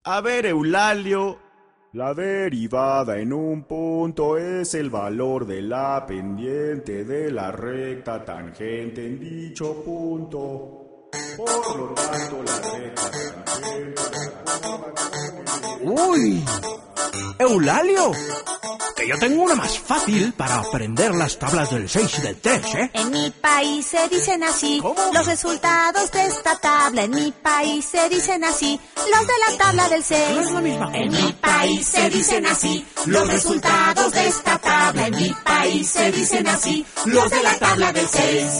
A ver, Eulalio. La derivada en un punto es el valor de la pendiente de la recta tangente en dicho punto. Por lo tanto, la recta tangente... ¡Uy! ¡Eulalio! Que yo tengo una más fácil para aprender las tablas del 6 y del 3, ¿eh? En mi país se dicen así. ¿Cómo? Los resultados de esta tabla. En mi país se dicen así. Los de la tabla del 6. No es la misma. En mi país se dicen así. Los resultados de esta tabla. En mi país se dicen así. Los de la tabla del 6.